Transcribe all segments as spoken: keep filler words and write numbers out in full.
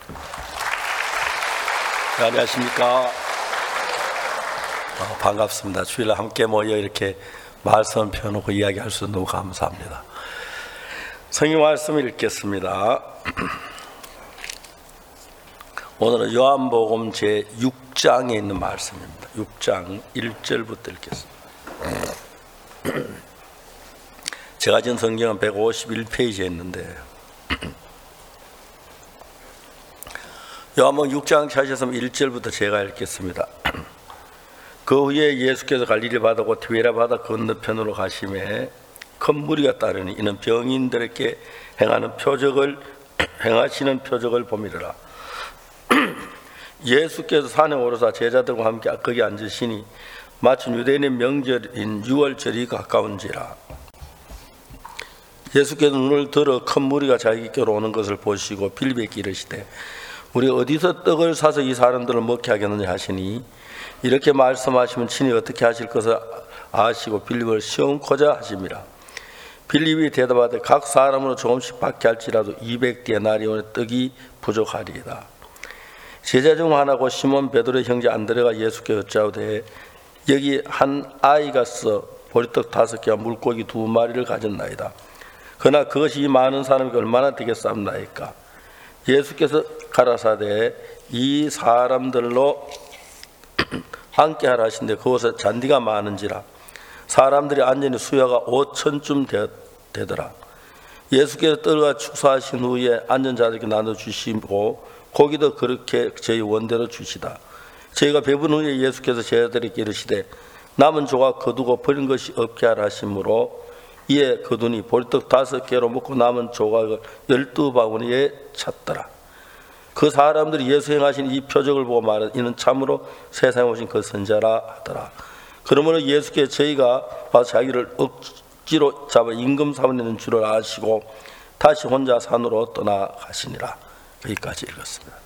네, 안녕하십니까. 어, 반갑습니다. 주일에 함께 모여 이렇게 말씀을 펴놓고 이야기할 수 너무 감사합니다. 성경 말씀을 읽겠습니다. 오늘은 요한복음 제육 장에 있는 말씀입니다. 육 장 일 절부터 읽겠습니다. 제가 진 성경은 백오십일 페이지에 있는데 요한복음 육 장 찾으셨으면 일 절부터 제가 읽겠습니다. 그 후에 예수께서 갈릴리 바다고 디베랴 바다 건너편으로 가심에 큰 무리가 따르니 이는 병인들에게 행하는 표적을 행하시는 표적을 봄이라. 예수께서 산에 오르사 제자들과 함께 거기 앉으시니 마침 유대인의 명절인 유월절이 가까운지라. 예수께서 눈을 들어 큰 무리가 자기께로 오는 것을 보시고 빌립에게 이르시되 우리 어디서 떡을 사서 이 사람들을 먹게 하겠느냐 하시니 이렇게 말씀하시면 친히 어떻게 하실 것을 아시고 빌립을 시험코자 하심이라. 빌립이 대답하되 각 사람으로 조금씩 받게 할지라도 이백 데나리온의 떡이 부족하리이다. 제자 중 하나고 시몬 베드로의 형제 안드레가 예수께 여짜오되 여기 한 아이가 있어 보리떡 다섯 개와 물고기 두 마리를 가졌나이다. 그러나 그것이 이 많은 사람에게 얼마나 되겠사옵나이까. 예수께서 가라사대 이 사람들로 함께 하라 하신데 그곳에 잔디가 많은지라. 사람들이 앉으니 수야가 오천쯤 되더라. 예수께서 떡과 축사하신 후에 앉은 자들에게 나눠주시고 고기도 그렇게 저희 원대로 주시다. 저희가 배분 후에 예수께서 제자들에게 이르시되 남은 조각 거두고 버린 것이 없게 하라 하심으로 이에 거두니 보리떡 다섯 개로 먹고 남은 조각을 열두 바구니에 찼더라. 그 사람들이 예수 행하신 이 표적을 보고 말하되 이는 참으로 세상에 오신 그 선자라 하더라. 그러므로 예수께 저희가 와서 자기를 억지로 잡아 임금 삼는 줄을 아시고 다시 혼자 산으로 떠나가시니라. 여기까지 읽었습니다.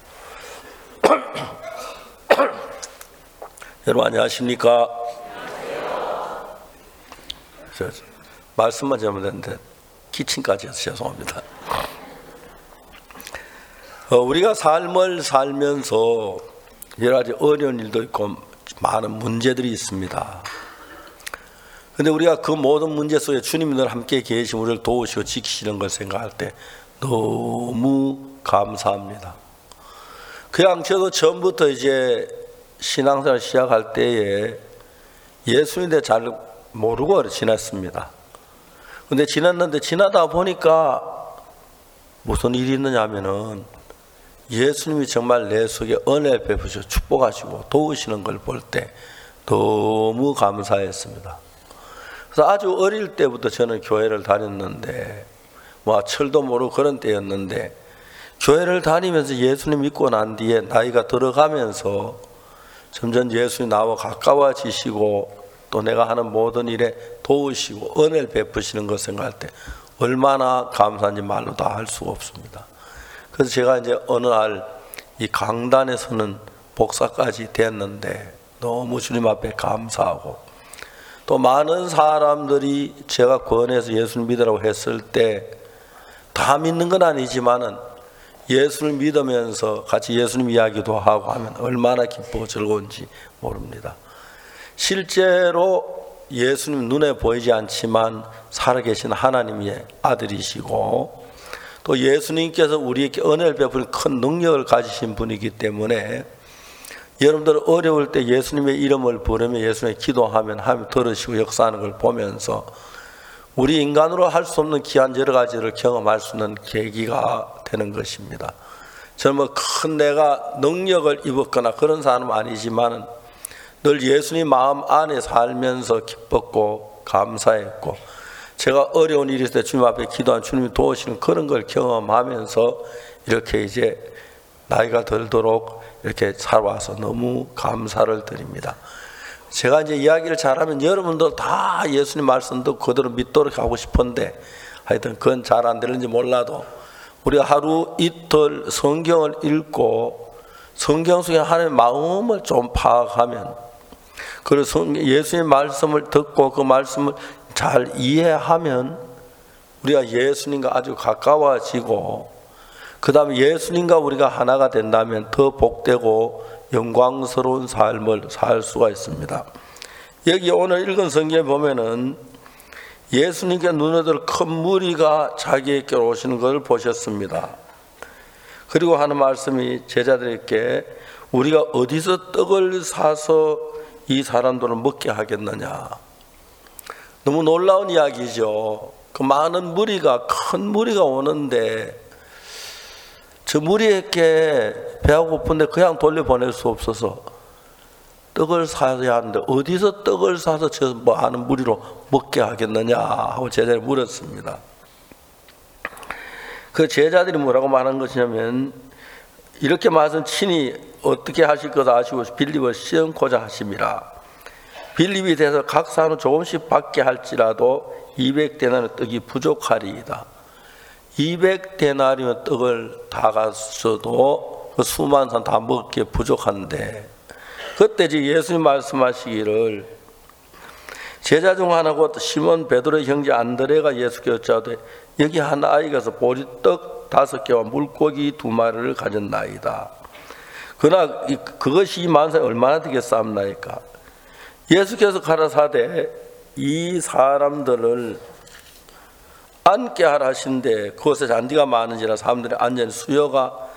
여러분 안녕하십니까? 저, 말씀만 잘못했는데 기침까지 해서 죄송합니다. 어, 우리가 삶을 살면서 여러 가지 어려운 일도 있고 많은 문제들이 있습니다. 그런데 우리가 그 모든 문제 속에 주님이 늘 함께 계시고 우리를 도우시고 지키시는 걸 생각할 때 너무 감사합니다. 그냥 저도 처음부터 이제 신앙생활 시작할 때에 예수님에 대해 잘 모르고 지냈습니다. 근데 지났는데 지나다 보니까 무슨 일이 있느냐 하면은 예수님이 정말 내 속에 은혜 베푸시고 축복하시고 도우시는 걸 볼 때 너무 감사했습니다. 그래서 아주 어릴 때부터 저는 교회를 다녔는데 뭐 철도 모르고 그런 때였는데 교회를 다니면서 예수님 믿고 난 뒤에 나이가 들어가면서 점점 예수님 나와 가까워지시고 또 내가 하는 모든 일에 도우시고 은혜를 베푸시는 것 생각할 때 얼마나 감사한지 말로 다 할 수가 없습니다. 그래서 제가 이제 어느 날 이 강단에 서는 목사까지 됐는데 너무 주님 앞에 감사하고 또 많은 사람들이 제가 권해서 예수를 믿으라고 했을 때 다 믿는 건 아니지만은 예수를 믿으면서 같이 예수님 이야기도 하고 하면 얼마나 기쁘고 즐거운지 모릅니다. 실제로 예수님 눈에 보이지 않지만 살아계신 하나님의 아들이시고 또 예수님께서 우리에게 은혜를 베푸는 큰 능력을 가지신 분이기 때문에 여러분들 어려울 때 예수님의 이름을 부르며 예수님의 기도하면 하나님 들으시고 역사하는 걸 보면서 우리 인간으로 할 수 없는 귀한 여러 가지를 경험할 수 있는 계기가 되는 것입니다. 저는 뭐 큰 내가 능력을 입었거나 그런 사람은 아니지만 늘 예수님 마음 안에 살면서 기뻤고 감사했고 제가 어려운 일이 있을 때 주님 앞에 기도한 주님이 도우시는 그런 걸 경험하면서 이렇게 이제 나이가 들도록 이렇게 살아와서 너무 감사를 드립니다. 제가 이제 이야기를 잘하면 여러분들 다 예수님 말씀도 그대로 믿도록 하고 싶은데 하여튼 그건 잘 안 되는지 몰라도 우리가 하루 이틀 성경을 읽고 성경 속에 하나님의 마음을 좀 파악하면 그래서 예수님의 말씀을 듣고 그 말씀을 잘 이해하면 우리가 예수님과 아주 가까워지고 그 다음에 예수님과 우리가 하나가 된다면 더 복되고 영광스러운 삶을 살 수가 있습니다. 여기 오늘 읽은 성경에 보면은 예수님께 눈에 들어 큰 무리가 자기에게 오시는 것을 보셨습니다. 그리고 하는 말씀이 제자들에게 우리가 어디서 떡을 사서 이 사람들을 먹게 하겠느냐. 너무 놀라운 이야기죠. 그 많은 무리가, 큰 무리가 오는데 저 무리에게 배가 고픈데 그냥 돌려보낼 수 없어서 떡을 사야 하는데 어디서 떡을 사서 저 뭐 하는 무리로 먹게 하겠느냐 하고 제자들이 물었습니다. 그 제자들이 뭐라고 말한 것이냐면 이렇게 말씀 친히 어떻게 하실 것 아시고 빌립을 시험코자 하심이라. 빌립이 돼서 각 사람은 조금씩 받게 할지라도 이백 데나리 떡이 부족하리이다. 이백 데나리면 떡을 다 갔어도 그 수많은 사람 다 먹기에 부족한데 그때 이제 예수님 말씀하시기를 제자 중 하나고 시몬 베드로의 형제 안드레가 예수께 여짜오되 여기 한 아이가 보리떡 다섯 개와 물고기 두 마리를 가졌나이다. 그러나 그것이 이 만사에 얼마나 되겠사옵나이까. 예수께서 가라사대 이 사람들을 앉게 하라 하신데 그곳에 잔디가 많은지라 사람들이 앉은 수요가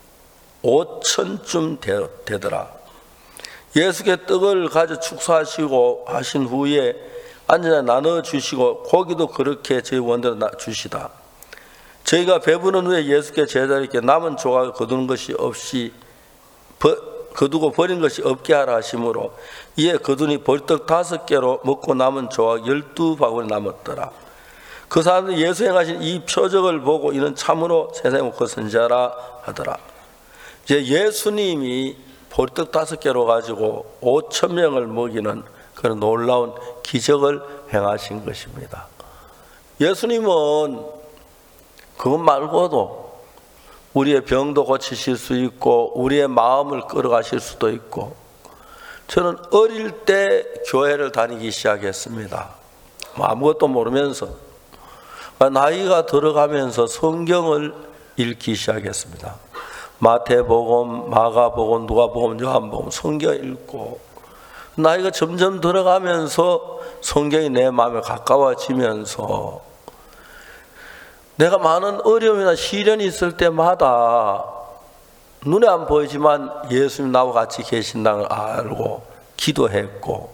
오천쯤 되더라. 예수께 떡을 가져 축사하시고 하신 후에 앉아 나눠 주시고 고기도 그렇게 저희 원대로 주시다. 저희가 배부른 후에 예수께 제자들에게 남은 조각을 거두는 것이 없이 버, 거두고 버린 것이 없게 하라 하심으로 이에 거두니 벌떡 다섯 개로 먹고 남은 조각 열두 바구니 남았더라. 그 사람들이 예수 행하신 이 표적을 보고 이는 참으로 세상에 못 선지자라 하더라. 이제 예수님이 보리떡 다섯 개로 가지고 오천 명을 먹이는 그런 놀라운 기적을 행하신 것입니다. 예수님은 그것 말고도 우리의 병도 고치실 수 있고 우리의 마음을 끌어가실 수도 있고 저는 어릴 때 교회를 다니기 시작했습니다. 아무것도 모르면서 나이가 들어가면서 성경을 읽기 시작했습니다. 마태복음, 마가복음, 누가복음, 요한복음 성경 읽고 나이가 점점 들어가면서 성경이 내 마음에 가까워지면서 내가 많은 어려움이나 시련이 있을 때마다 눈에 안 보이지만 예수님 나와 같이 계신다는 걸 알고 기도했고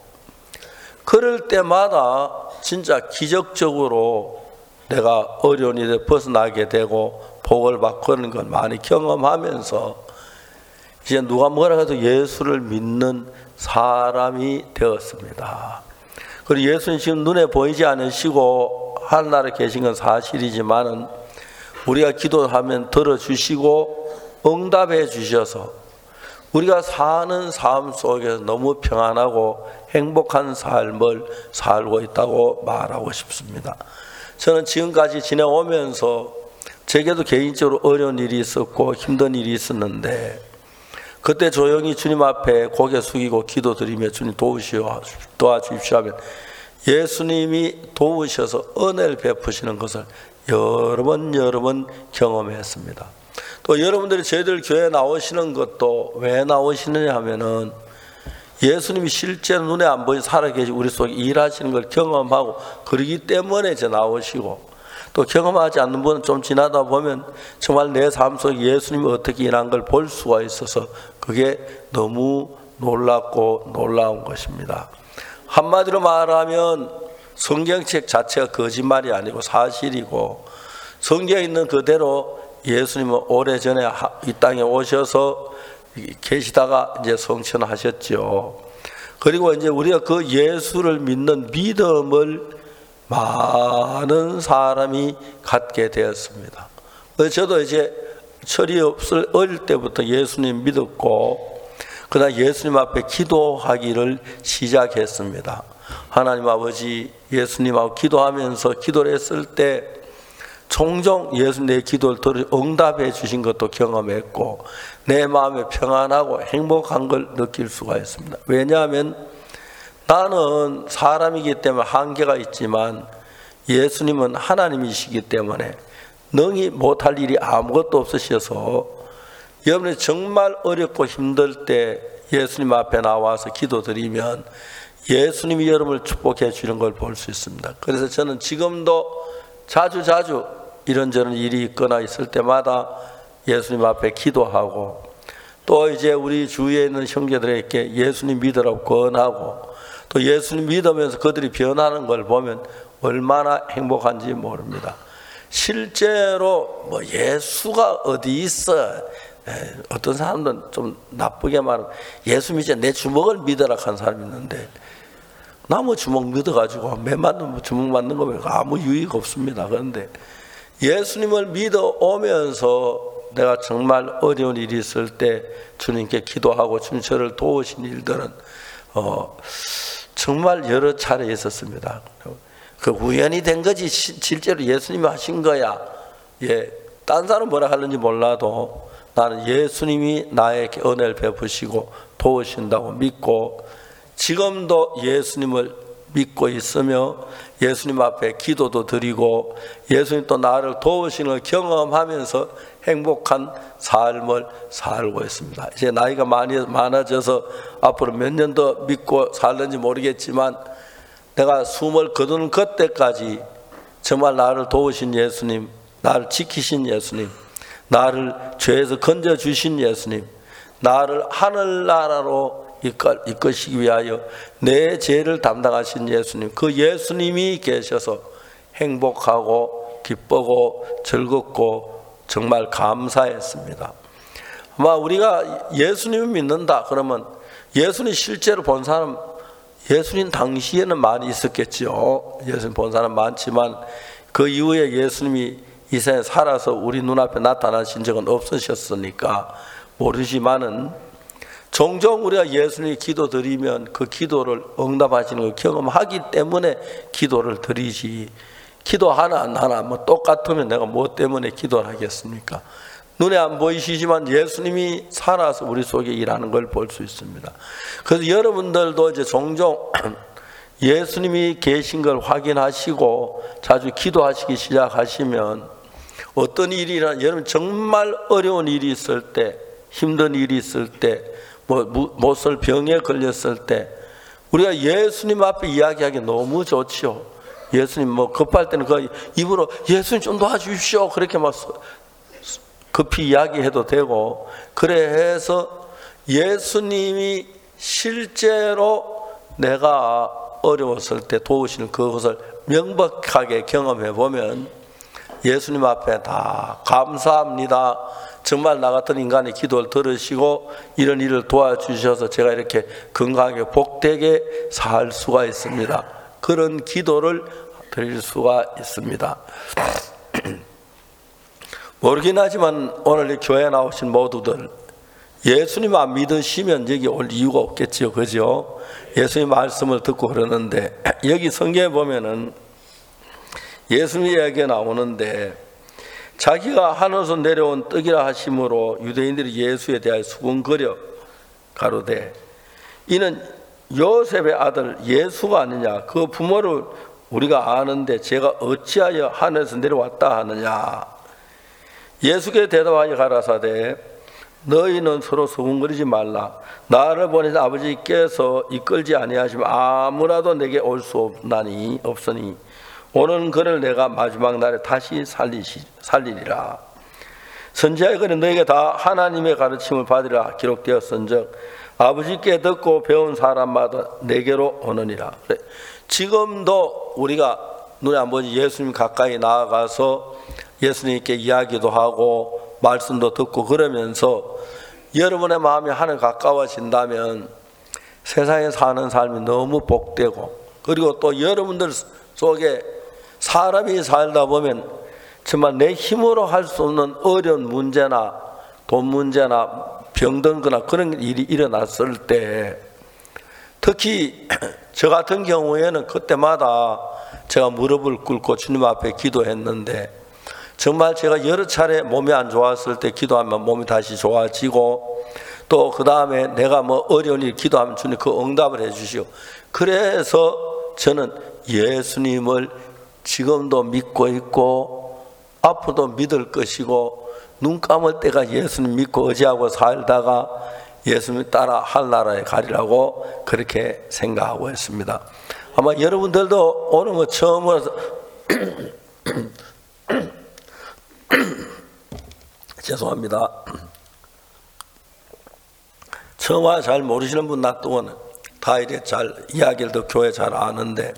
그럴 때마다 진짜 기적적으로 내가 어려운 일에 벗어나게 되고 복을 받고 그런 걸 많이 경험하면서 이제 누가 뭐라 해도 예수를 믿는 사람이 되었습니다. 그리고 예수는 지금 눈에 보이지 않으시고 하늘나라에 계신 건 사실이지만은 우리가 기도하면 들어주시고 응답해 주셔서 우리가 사는 삶 속에서 너무 평안하고 행복한 삶을 살고 있다고 말하고 싶습니다. 저는 지금까지 지내오면서 제게도 개인적으로 어려운 일이 있었고 힘든 일이 있었는데 그때 조용히 주님 앞에 고개 숙이고 기도드리며 주님 도우시오 도와주십시오 하면 예수님이 도우셔서 은혜를 베푸시는 것을 여러 번 여러 번 경험했습니다. 또 여러분들이 저희들 교회에 나오시는 것도 왜 나오시느냐 하면은 예수님이 실제로 눈에 안 보이 살아계시고 우리 속에 일하시는 걸 경험하고 그러기 때문에 이제 나오시고 또 경험하지 않는 분은 좀 지나다 보면 정말 내 삶 속에 예수님이 어떻게 일한 걸 볼 수가 있어서 그게 너무 놀랍고 놀라운 것입니다. 한마디로 말하면 성경책 자체가 거짓말이 아니고 사실이고 성경에 있는 그대로 예수님은 오래전에 이 땅에 오셔서 계시다가 이제 성천하셨죠. 그리고 이제 우리가 그 예수를 믿는 믿음을 많은 사람이 갖게 되었습니다. 저도 이제 철이 없을 어릴 때부터 예수님 믿었고 그다음 예수님 앞에 기도하기를 시작했습니다. 하나님 아버지 예수님하고 기도하면서 기도를 했을 때 종종 예수님 내 기도를 들어 응답해 주신 것도 경험했고 내 마음에 평안하고 행복한 걸 느낄 수가 있습니다. 왜냐하면 나는 사람이기 때문에 한계가 있지만 예수님은 하나님이시기 때문에 능히 못할 일이 아무것도 없으셔서 여러분이 정말 어렵고 힘들 때 예수님 앞에 나와서 기도드리면 예수님이 여러분을 축복해 주는 걸 볼 수 있습니다. 그래서 저는 지금도 자주 자주 이런저런 일이 있거나 있을 때마다 예수님 앞에 기도하고, 또 이제 우리 주위에 있는 형제들에게 예수님 믿으라고 권하고, 또 예수님 믿으면서 그들이 변하는 걸 보면 얼마나 행복한지 모릅니다. 실제로 뭐 예수가 어디 있어, 어떤 사람들은 좀 나쁘게 말하면 예수 믿지 내 주먹을 믿어라 하는 사람이 있는데, 나무 주먹 믿어가지고 매 맞는 주먹 맞는 거 말고 아무 유익 없습니다. 그런데 예수님을 믿어오면서 내가 정말 어려운 일이 있을 때 주님께 기도하고 주님 저를 도우신 일들은 어, 정말 여러 차례 있었습니다. 그 우연히 된 거지 실제로 예수님이 하신 거야. 예, 딴 사람 뭐라 하는지 몰라도 나는 예수님이 나에게 은혜를 베푸시고 도우신다고 믿고, 지금도 예수님을 믿고 있으며 예수님 앞에 기도도 드리고 예수님 또 나를 도우시는 걸 경험하면서 행복한 삶을 살고 있습니다. 이제 나이가 많이 많아져서 앞으로 몇 년 더 믿고 살는지 모르겠지만, 내가 숨을 거두는 그때까지 정말 나를 도우신 예수님, 나를 지키신 예수님, 나를 죄에서 건져주신 예수님, 나를 하늘나라로 이끄시기 위하여 내 죄를 담당하신 예수님, 그 예수님이 계셔서 행복하고 기쁘고 즐겁고 정말 감사했습니다. 아마 우리가 예수님을 믿는다 그러면 예수님 실제로 본 사람, 예수님 당시에는 많이 있었겠죠. 예수님 본 사람 많지만 그 이후에 예수님이 이 세상에 살아서 우리 눈앞에 나타나신 적은 없으셨으니까 모르지만은, 종종 우리가 예수님이 기도 드리면 그 기도를 응답하시는 걸 경험하기 때문에 기도를 드리지, 기도 하나 안 하나 뭐 똑같으면 내가 뭐 때문에 기도를 하겠습니까? 눈에 안 보이시지만 예수님이 살아서 우리 속에 일하는 걸 볼 수 있습니다. 그래서 여러분들도 이제 종종 예수님이 계신 걸 확인하시고 자주 기도하시기 시작하시면, 어떤 일이나 여러분 정말 어려운 일이 있을 때, 힘든 일이 있을 때, 뭐 못쓸 병에 걸렸을 때 우리가 예수님 앞에 이야기하기 너무 좋지요. 예수님 뭐 급할 때는 그 입으로 예수님 좀 도와주십시오 그렇게 막 급히 이야기해도 되고, 그래 해서 예수님이 실제로 내가 어려웠을 때 도우시는 그것을 명백하게 경험해 보면 예수님 앞에 다 감사합니다, 정말 나 같은 인간의 기도를 들으시고 이런 일을 도와주셔서 제가 이렇게 건강하게 복되게 살 수가 있습니다, 그런 기도를 드릴 수가 있습니다. 모르긴 하지만 오늘 이 교회에 나오신 모두들 예수님 안 믿으시면 여기 올 이유가 없겠죠, 그죠? 예수님 말씀을 듣고 그러는데, 여기 성경에 보면은 예수님 이야기가 나오는데, 자기가 하늘에서 내려온 떡이라 하심으로 유대인들이 예수에 대하여 수군거려 가로되 이는 요셉의 아들 예수가 아니냐, 그 부모를 우리가 아는데 제가 어찌하여 하늘에서 내려왔다 하느냐. 예수께 대답하여 가라사대 너희는 서로 수군거리지 말라. 나를 보내신 아버지께서 이끌지 아니하시면 아무라도 내게 올 수 없나니 없으니 오는 그를 내가 마지막 날에 다시 살리시, 살리리라. 선지자의 글은 너희가 다 하나님의 가르침을 받으라 기록되었은즉 아버지께 듣고 배운 사람마다 내게로 오느니라. 그래. 지금도 우리가 눈에 안 보이지 예수님 가까이 나아가서 예수님께 이야기도 하고 말씀도 듣고 그러면서 여러분의 마음이 하늘 가까워진다면 세상에 사는 삶이 너무 복되고, 그리고 또 여러분들 속에 사람이 살다 보면 정말 내 힘으로 할 수 없는 어려운 문제나 돈 문제나 병든거나 그런 일이 일어났을 때, 특히 저 같은 경우에는 그때마다 제가 무릎을 꿇고 주님 앞에 기도했는데, 정말 제가 여러 차례 몸이 안 좋았을 때 기도하면 몸이 다시 좋아지고, 또 그 다음에 내가 뭐 어려운 일 기도하면 주님 그 응답을 해주시고, 그래서 저는 예수님을 지금도 믿고 있고 앞으로도 믿을 것이고 눈 감을 때가 예수님 믿고 의지하고 살다가 예수님 따라 하늘나라에 가리라고 그렇게 생각하고 있습니다. 아마 여러분들도 오늘 뭐 처음으로 죄송합니다. 처음 와 잘 모르시는 분 놔두고는 다 이래 잘 이야기를 더 교회 잘 아는데,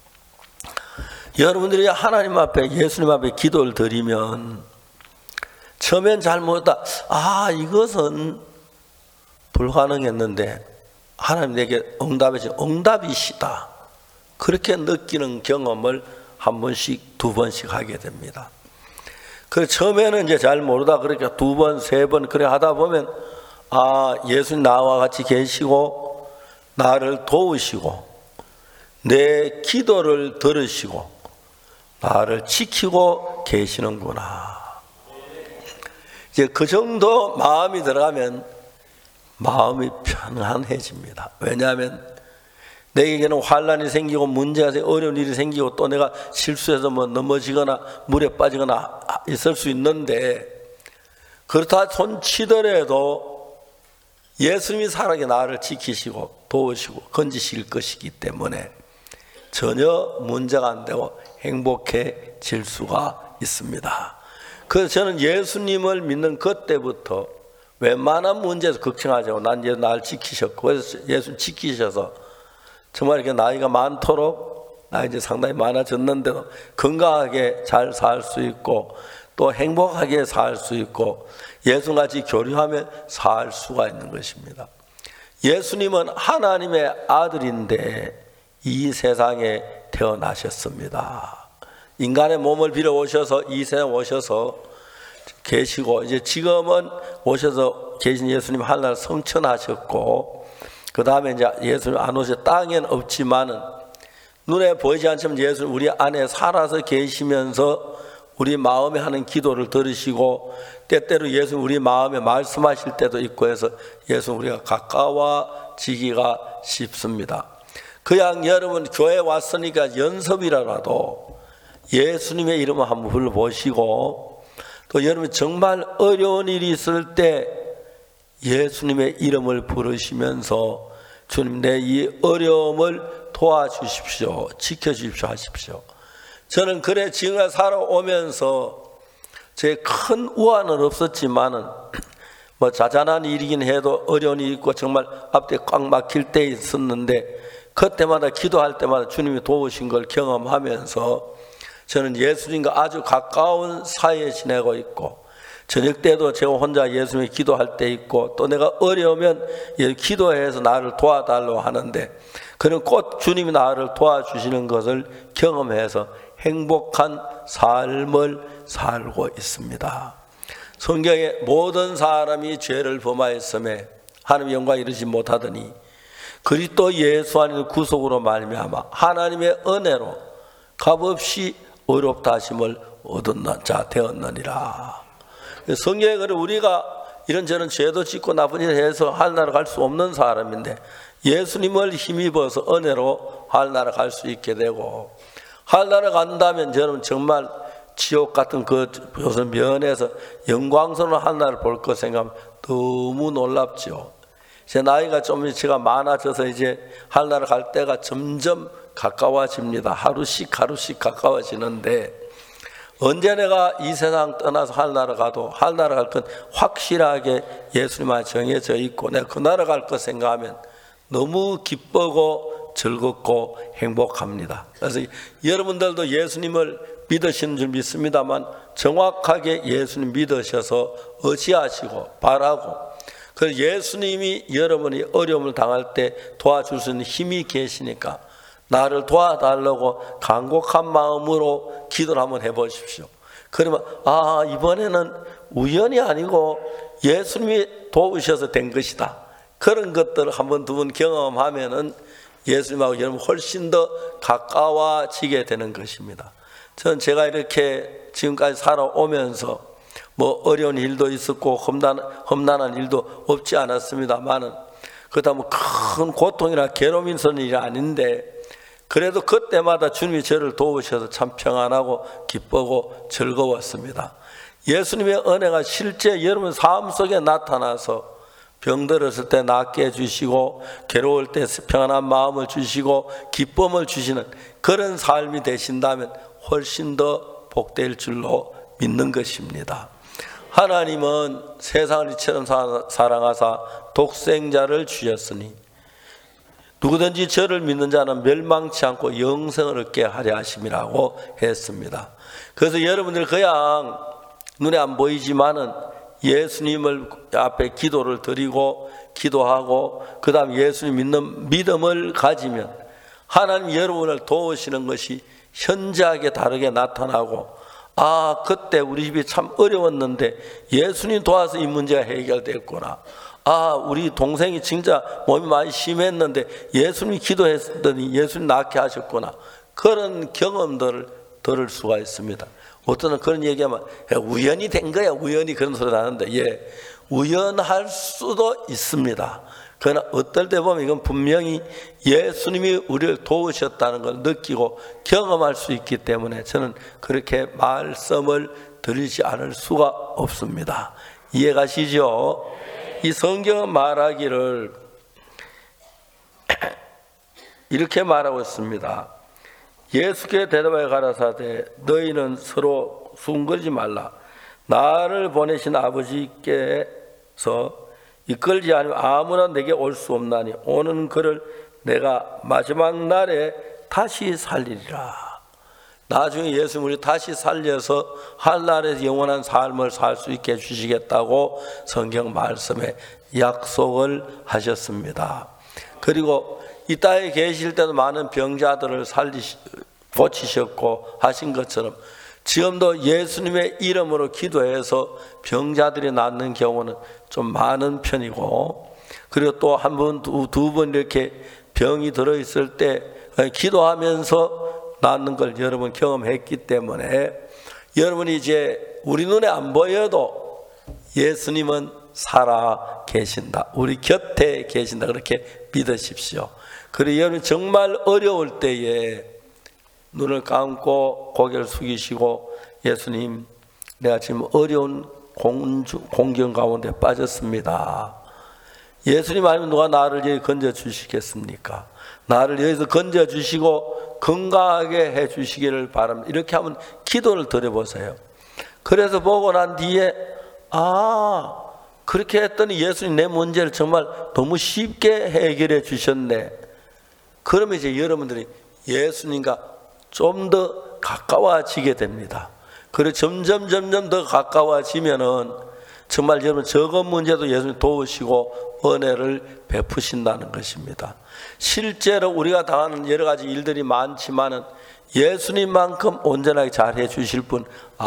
여러분들이 하나님 앞에 예수님 앞에 기도를 드리면 처음엔 잘 모르다 아 이것은 불가능했는데 하나님 내게 응답이시 응답이시다 그렇게 느끼는 경험을 한 번씩 두 번씩 하게 됩니다. 그 처음에는 이제 잘 모르다 그렇게 두 번 세 번 그래 하다 보면 아 예수님 나와 같이 계시고 나를 도우시고 내 기도를 들으시고 나를 지키고 계시는구나. 이제 그 정도 마음이 들어가면 마음이 편안해집니다. 왜냐하면 내게는 환난이 생기고 문제가 생기고 어려운 일이 생기고 또 내가 실수해서 뭐 넘어지거나 물에 빠지거나 있을 수 있는데, 그렇다 손치더라도 예수님이 살아계 나를 지키시고 도우시고 건지실 것이기 때문에 전혀 문제가 안 되고 행복해질 수가 있습니다. 그래서 저는 예수님을 믿는 그때부터 웬만한 문제에서 걱정하지 않고 난 이제 나를 지키셨고, 그래서 예수 지키셔서 정말 이렇게 나이가 많도록, 나 이제 상당히 많아졌는데도 건강하게 잘 살 수 있고 또 행복하게 살 수 있고 예수같이 교류하며 살 수가 있는 것입니다. 예수님은 하나님의 아들인데 이 세상에 태어나셨습니다. 인간의 몸을 빌어 오셔서 이 세상에 오셔서 계시고, 이제 지금은 오셔서 계신 예수님 하늘나라 성천하셨고, 그 다음에 이제 예수님 안 오셔 땅에는 없지만은 눈에 보이지 않지만 예수님 우리 안에 살아서 계시면서 우리 마음에 하는 기도를 들으시고 때때로 예수님 우리 마음에 말씀하실 때도 있고 해서 예수님 우리가 가까워지기가 쉽습니다. 그냥 여러분 교회 왔으니까 연습이라도 예수님의 이름을 한번 불러보시고, 또 여러분 정말 어려운 일이 있을 때 예수님의 이름을 부르시면서 주님 내 이 어려움을 도와주십시오, 지켜주십시오 하십시오. 저는 그래 지금까지 살아오면서 제 큰 우환은 없었지만은 뭐 자잘한 일이긴 해도 어려운 일이 있고 정말 앞뒤 꽉 막힐 때 있었는데 그때마다 기도할 때마다 주님이 도우신 걸 경험하면서 저는 예수님과 아주 가까운 사이에 지내고 있고, 저녁 때도 제가 혼자 예수님이 기도할 때 있고 또 내가 어려우면 기도해서 나를 도와달라고 하는데 그는 꼭 주님이 나를 도와주시는 것을 경험해서 행복한 삶을 살고 있습니다. 성경에 모든 사람이 죄를 범하였음에 하나님의 영광에 이르지 못하더니 그리스도 예수 안에서 구속으로 말미암아 하나님의 은혜로 값없이 의롭다 하심을 얻은 자 되었느니라. 성경에 그래 우리가 이런저런 죄도 짓고 나쁜 일을 해서 하늘나라 갈 수 없는 사람인데 예수님을 힘입어서 은혜로 하늘나라 갈 수 있게 되고, 하늘나라 간다면 여러분 정말 지옥 같은 그 면에서 영광스러운 하늘나라를 볼 것 생각하면 너무 놀랍죠. 제 나이가 좀 제가 많아져서 이제 하늘나라 갈 때가 점점 가까워집니다. 하루씩 하루씩 가까워지는데, 언제 내가 이 세상 떠나서 하늘나라 가도 하늘나라 갈 건 확실하게 예수님만 정해져 있고 내가 그 나라 갈 것 생각하면 너무 기쁘고 즐겁고 행복합니다. 그래서 여러분들도 예수님을 믿으시는 줄 믿습니다만 정확하게 예수님 믿으셔서 의지하시고 바라고, 그래서 예수님이 여러분이 어려움을 당할 때 도와줄 수 있는 힘이 계시니까 나를 도와달라고 간곡한 마음으로 기도를 한번 해보십시오. 그러면 아 이번에는 우연이 아니고 예수님이 도우셔서 된 것이다. 그런 것들을 한번 두 번 경험하면은 예수님하고 여러분 훨씬 더 가까워지게 되는 것입니다. 저는 제가 이렇게 지금까지 살아오면서 뭐 어려운 일도 있었고 험난, 험난한 일도 없지 않았습니다만은 그렇다면 큰 고통이나 괴로움이 있는 일이 아닌데, 그래도 그때마다 주님이 저를 도우셔서 참 평안하고 기쁘고 즐거웠습니다. 예수님의 은혜가 실제 여러분 삶 속에 나타나서 병들었을 때 낫게 해주시고 괴로울 때 평안한 마음을 주시고 기쁨을 주시는 그런 삶이 되신다면 훨씬 더 복될 줄로 믿는 것입니다. 하나님은 세상을 이처럼 사랑하사 독생자를 주셨으니 누구든지 저를 믿는 자는 멸망치 않고 영생을 얻게 하려 하심이라고 했습니다. 그래서 여러분들 그냥 눈에 안 보이지만은 예수님을 앞에 기도를 드리고 기도하고 그 다음 예수님 믿는 믿음을 가지면 하나님 여러분을 도우시는 것이 현저하게 다르게 나타나고, 아 그때 우리 집이 참 어려웠는데 예수님 도와서 이 문제가 해결됐구나, 아 우리 동생이 진짜 몸이 많이 심했는데 예수님 기도했더니 예수님 낫게 하셨구나, 그런 경험들을 들을 수가 있습니다. 어떤 그런 얘기하면 우연히 된 거야, 우연히 그런 소리 나는데, 예, 우연할 수도 있습니다. 그러나 어떨 때 보면 이건 분명히 예수님이 우리를 도우셨다는 걸 느끼고 경험할 수 있기 때문에 저는 그렇게 말씀을 드리지 않을 수가 없습니다. 이해가시죠? 이 성경은 말하기를 이렇게 말하고 있습니다. 예수께 대답하여 가라사대 너희는 서로 수군거리지 말라. 나를 보내신 아버지께서 이끌지 않으면 아무나 내게 올 수 없나니 오는 그를 내가 마지막 날에 다시 살리리라. 나중에 예수님 우리 다시 살려서 하늘나라에서 영원한 삶을 살 수 있게 해주시겠다고 성경 말씀에 약속을 하셨습니다. 그리고 이 땅에 계실 때도 많은 병자들을 살리시, 고치셨고 하신 것처럼 지금도 예수님의 이름으로 기도해서 병자들이 낫는 경우는 좀 많은 편이고, 그리고 또 한 번, 두, 두 번 이렇게 병이 들어있을 때 기도하면서 낫는 걸 여러분 경험했기 때문에 여러분이 이제 우리 눈에 안 보여도 예수님은 살아 계신다, 우리 곁에 계신다, 그렇게 믿으십시오. 그리고 여러분 정말 어려울 때에 눈을 감고 고개를 숙이시고 예수님 내가 지금 어려운 공주, 공경 가운데 빠졌습니다. 예수님 아니면 누가 나를 여기 건져주시겠습니까? 나를 여기서 건져주시고 건강하게 해주시기를 바랍니다. 이렇게 하면 기도를 드려보세요. 그래서 보고 난 뒤에 아 그렇게 했더니 예수님 내 문제를 정말 너무 쉽게 해결해 주셨네. 그러면 이제 여러분들이 예수님과 좀 더 가까워지게 됩니다. 그리고 점점 점점 더 가까워지면은 정말 여러분 적은 문제도 예수님 도우시고 은혜를 베푸신다는 것입니다. 실제로 우리가 당하는 여러 가지 일들이 많지만은 예수님만큼 온전하게 잘해 주실 분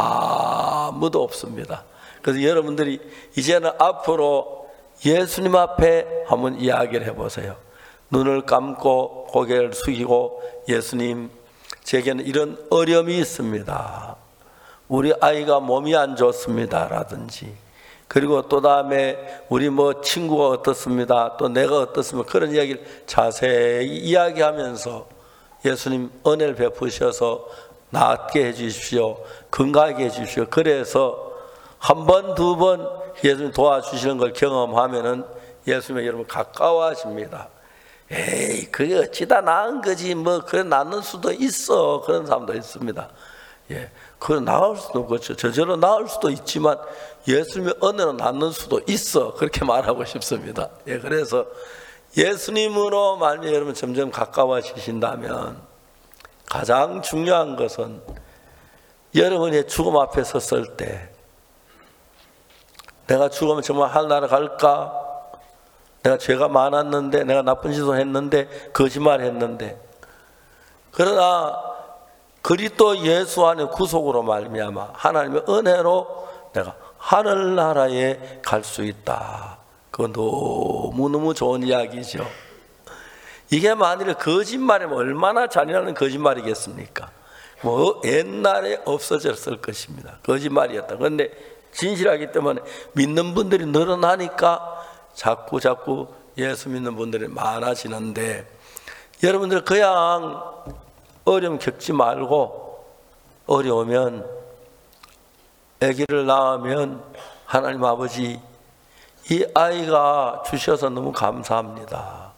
아무도 없습니다. 그래서 여러분들이 이제는 앞으로 예수님 앞에 한번 이야기를 해보세요. 눈을 감고 고개를 숙이고 예수님 제게는 이런 어려움이 있습니다. 우리 아이가 몸이 안 좋습니다 라든지, 그리고 또 다음에 우리 뭐 친구가 어떻습니다, 또 내가 어떻습니다, 그런 이야기를 자세히 이야기하면서 예수님 은혜를 베푸셔서 낫게 해주십시오, 건강하게 해주십시오. 그래서 한 번, 두 번 예수님 도와주시는 걸 경험하면은 예수님에 여러분 가까워집니다. 에이 그게 어찌다 나은 거지, 뭐 그래 낫는 수도 있어, 그런 사람도 있습니다. 예, 그래 나을 수도 없고 저절로 나을 수도 있지만 예수님의 은혜로 낫는 수도 있어, 그렇게 말하고 싶습니다. 예, 그래서 예수님으로 말미암아 여러분 점점 가까워지신다면 가장 중요한 것은 여러분의 죽음 앞에 섰을 때 내가 죽으면 정말 하늘나라 갈까? 내가 죄가 많았는데, 내가 나쁜 짓을 했는데, 거짓말 했는데, 그러나 그리스도 예수 안에 구속으로 말미암아 하나님의 은혜로 내가 하늘나라에 갈 수 있다. 그건 너무너무 좋은 이야기죠. 이게 만일에 거짓말이면 얼마나 잔인한 거짓말이겠습니까? 뭐 옛날에 없어졌을 것입니다. 거짓말이었다. 그런데 진실하기 때문에 믿는 분들이 늘어나니까 자꾸 자꾸 예수 믿는 분들이 많아지는데, 여러분들 그냥 어려움 겪지 말고, 어려우면 아기를 낳으면 하나님 아버지 이 아이가 주셔서 너무 감사합니다.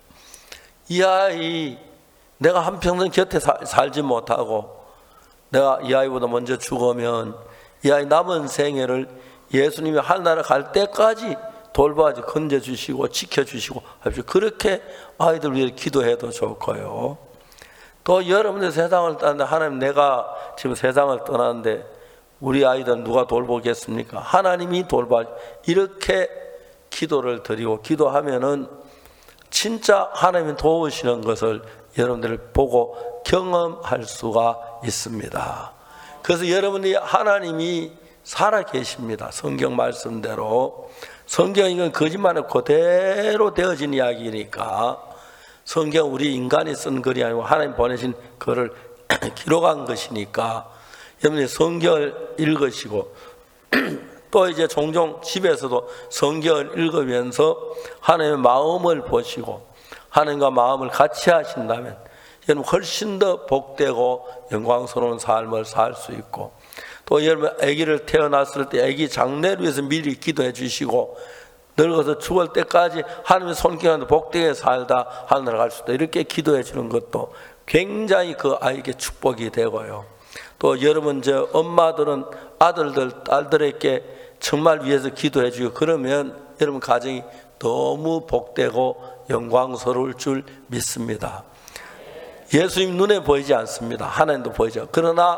이 아이 내가 한평생 곁에 살, 살지 못하고 내가 이 아이보다 먼저 죽으면 이 아이 남은 생애를 예수님이 하늘나라 갈 때까지 돌봐주 건져주시고 지켜주시고 합시다. 그렇게 아이들 위해 기도해도 좋고요. 또 여러분들 세상을 떠나는데 하나님 내가 지금 세상을 떠나는데 우리 아이들 누가 돌보겠습니까? 하나님이 돌봐. 이렇게 기도를 드리고 기도하면은 진짜 하나님이 도우시는 것을 여러분들 보고 경험할 수가 있습니다. 그래서 여러분이 하나님이 살아 계십니다. 성경 말씀대로. 성경은 이건 거짓말은 그대로 되어진 이야기니까 성경 우리 인간이 쓴 글이 아니고 하나님 보내신 글을 기록한 것이니까 여러분이 성경을 읽으시고 또 이제 종종 집에서도 성경을 읽으면서 하나님의 마음을 보시고 하나님과 마음을 같이 하신다면 여러분 훨씬 더 복되고 영광스러운 삶을 살 수 있고, 또 여러분 아기를 태어났을 때 아기 장래를 위해서 미리 기도해 주시고 늙어서 죽을 때까지 하나님의 손길한테 복되게 살다 하늘나라 갈 수 있다 이렇게 기도해 주는 것도 굉장히 그 아이에게 축복이 되고요. 또 여러분 저 엄마들은 아들들 딸들에게 정말 위해서 기도해 주고 그러면 여러분 가정이 너무 복되고 영광스러울 줄 믿습니다. 예수님 눈에 보이지 않습니다. 하나님도 보이죠. 그러나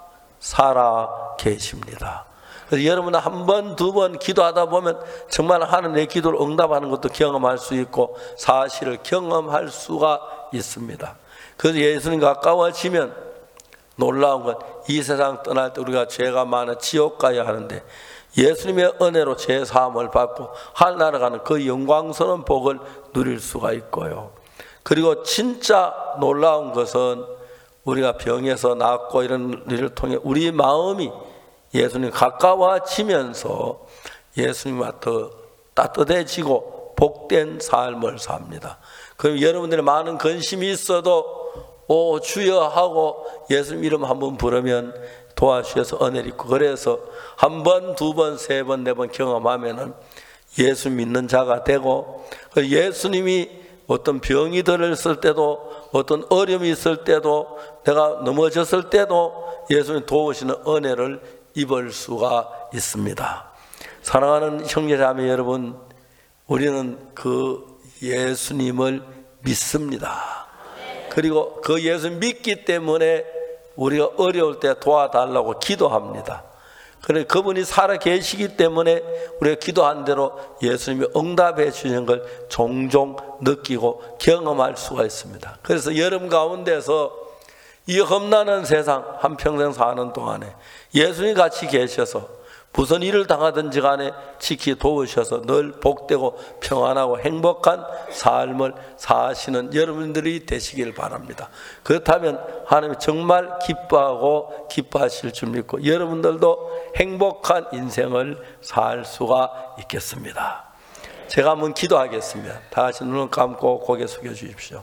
살아 계십니다. 그래서 여러분은 한 번, 두 번 기도하다 보면 정말 하나님의 기도를 응답하는 것도 경험할 수 있고 사실을 경험할 수가 있습니다. 그래서 예수님 가까워지면 놀라운 건 이 세상 떠날 때 우리가 죄가 많아 지옥 가야 하는데 예수님의 은혜로 죄 사함을 받고 하늘나라 가는 그 영광스러운 복을 누릴 수가 있고요. 그리고 진짜 놀라운 것은 우리가 병에서 낫고 이런 일을 통해 우리 마음이 예수님 가까워지면서 예수님과 더 따뜻해지고 복된 삶을 삽니다. 그럼 여러분들의 많은 근심이 있어도 오 주여 하고 예수님 이름 한번 부르면 도와주셔서 은혜를 입고, 그래서 한 번, 두 번, 세 번, 네 번 경험하면은 예수 믿는 자가 되고, 예수님이 어떤 병이 들었을 때도 어떤 어려움이 있을 때도 내가 넘어졌을 때도 예수님 도우시는 은혜를 입을 수가 있습니다. 사랑하는 형제자매 여러분, 우리는 그 예수님을 믿습니다. 그리고 그 예수 믿기 때문에 우리가 어려울 때 도와달라고 기도합니다. 그래 그분이 살아 계시기 때문에 우리가 기도한 대로 예수님이 응답해 주시는 걸 종종 느끼고 경험할 수가 있습니다. 그래서 여러분 가운데서 이 험난한 세상 한평생 사는 동안에 예수님 같이 계셔서 무슨 일을 당하든지 간에 지키 도우셔서 늘 복되고 평안하고 행복한 삶을 사시는 여러분들이 되시길 바랍니다. 그렇다면 하나님이 정말 기뻐하고 기뻐하실 줄 믿고 여러분들도 행복한 인생을 살 수가 있겠습니다. 제가 한번 기도하겠습니다. 다 같이 눈을 감고 고개 숙여 주십시오.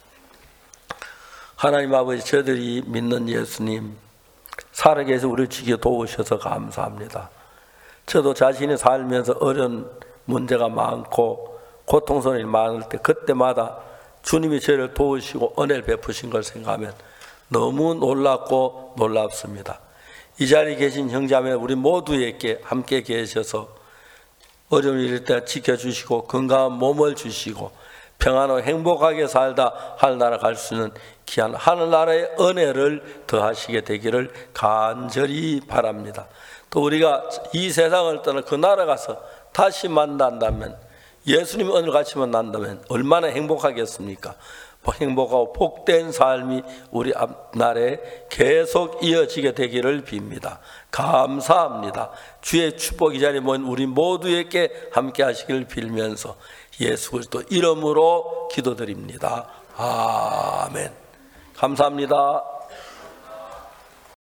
하나님 아버지, 저희들이 믿는 예수님 살아계셔서 우리를 지켜 도우셔서 감사합니다. 저도 자신이 살면서 어려운 문제가 많고 고통스러운 일이 많을 때 그때마다 주님이 저를 도우시고 은혜를 베푸신 걸 생각하면 너무 놀랍고 놀랍습니다. 이 자리에 계신 형제자매 우리 모두에게 함께 계셔서 어려운 일일 때 지켜주시고 건강한 몸을 주시고 평안하고 행복하게 살다 하늘나라 갈 수 있는 귀한 하늘나라의 은혜를 더하시게 되기를 간절히 바랍니다. 또 우리가 이 세상을 떠나 그 나라 가서 다시 만난다면, 예수님 은혜를 같이 만난다면 얼마나 행복하겠습니까? 행복하고 복된 삶이 우리 앞날에 계속 이어지게 되기를 빕니다. 감사합니다. 주의 축복 이 자리에 모인 우리 모두에게 함께 하시기를 빌면서 예수 그리스도 이름으로 기도드립니다. 아멘. 감사합니다.